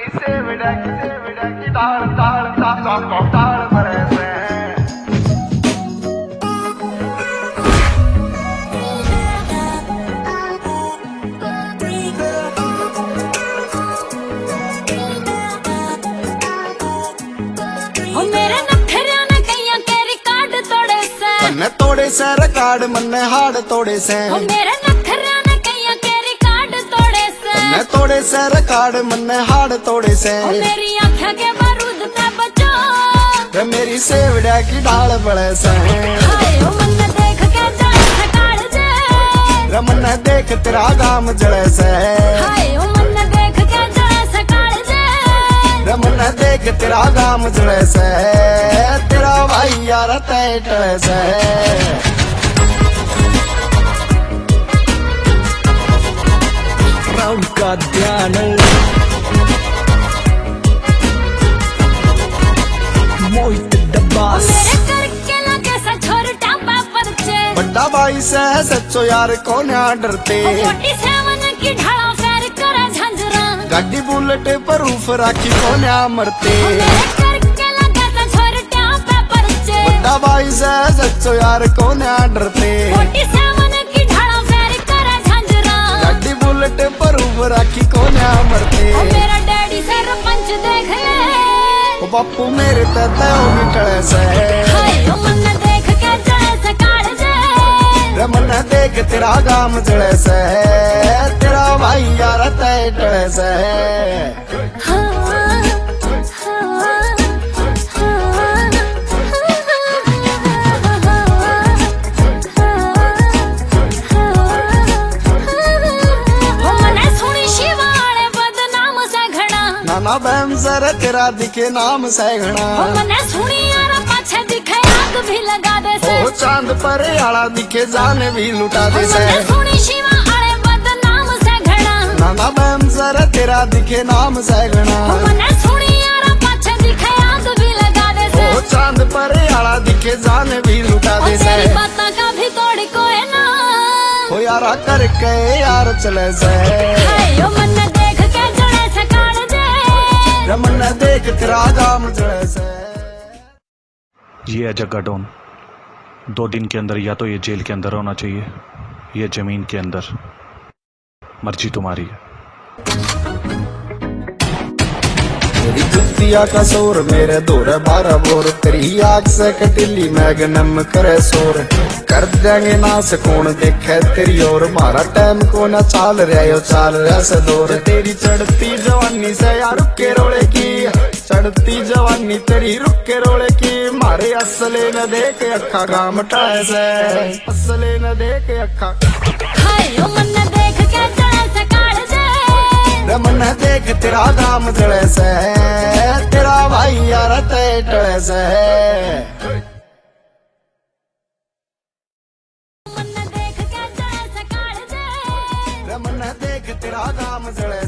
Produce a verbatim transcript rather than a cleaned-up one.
मेरी सेवड़ा की सेवड़ा की डाल डाल डाल डाल भरे से मन्ने तोड़े से रिकॉर्ड मन्ने हाड़ तोड़े से मेरे नखरा ने कईया के रिकॉर्ड तोड़े से मन्ने तोड़े से रिकॉर्ड मन्ने हाड़ तोड़े से मेरी आँखें के बारूद पे बचो रे मेरी सेवड़ा की डाल बड़े से हाय ओ मन्ने देख के जले से काढ़ जे रे मन्ने देख तेरा गाम जले से हाय ओ मन्ने देख के जले से काढ़ जे रे मन्ने देख तेरा गाम जले से तेरा भाई यार तैटले से राउंड का ध्यान मोहित डब्बास मेरे करके लगे सा छोर टापा परचे बड़ा भाई से सच्चो यार कौन डरते फोर्टी सेवन की ढाला फेर करे झंझरा गाड़ी बुलेट पर ऊफ राखी कौन मरते मेरे करके लगे सा छोर टापा परचे बड़ा भाई से सच्चो यार कौन डरते फोर्टी सेवन की ढाला फेर करे झंझरा गाड़ी बुलेट पर ऊफ राखी कौन मरते ओ मेरा डैडी सरपंच देख ले ओ बापू मेरे तते निकले से हाय ओ मन्ने देख के जले से काढ़ जे रे मन्ने देख तेरा गाम जले से तेरा भाई यार तैटले से हाँ, हाँ, हाँ। ओ मन्ने सुनी शिवाले बदनाम से घड़ा नाना बहम सर तेरा दिखे नाम सैगना ओ मन्ने सुनी यार पाछे दिखे आग भी लगा दे से ओ चांद पर आला दिखे जाने भी लुटा दे ओ से मन्ने सुनी शिवाले बदनाम से घड़ा नाना बहम सर तेरा दिखे नाम सैगना ओ मन्ने सुनी यार पाछे दिखे आग भी लगा दे से ओ चांद पर आला दिखे जाने भी लुटा ओ दे से तेरी बात का भी तोड़ कोई ना ओ यारा करके यार चले से हाय ओ मन्ने देख के जले से काढ़ जे रमन देख तेरा गाम जले से। ये है जग्गा डॉन। दो दिन के अंदर या तो ये जेल के अंदर होना चाहिए या जमीन के अंदर, मर्जी तुम्हारी है। तेरी जुतिया का शोर मेरे दौर बारह बोर, तेरी आग से कटिली मैगनम करे शोर, कर देंगे नाश कौन देखे तेरी और, मारा टाइम को ना चाल रहा यो चाल रहा से दौर। तेरी चढ़ती जवानी से यार रुके रोले की, चढ़ती जवानी तेरी रुके रोले की, मारे असले न देख अखा काम टाए से, असले न देख अखा हाय ओ मन्ने देख के जले से काढ़ जे रमन देख तेरा गाम जले से, तेरा भाई यार तैटले से। मन्ने देख के जले से काढ़ जे रमन देख तेरा गाम जले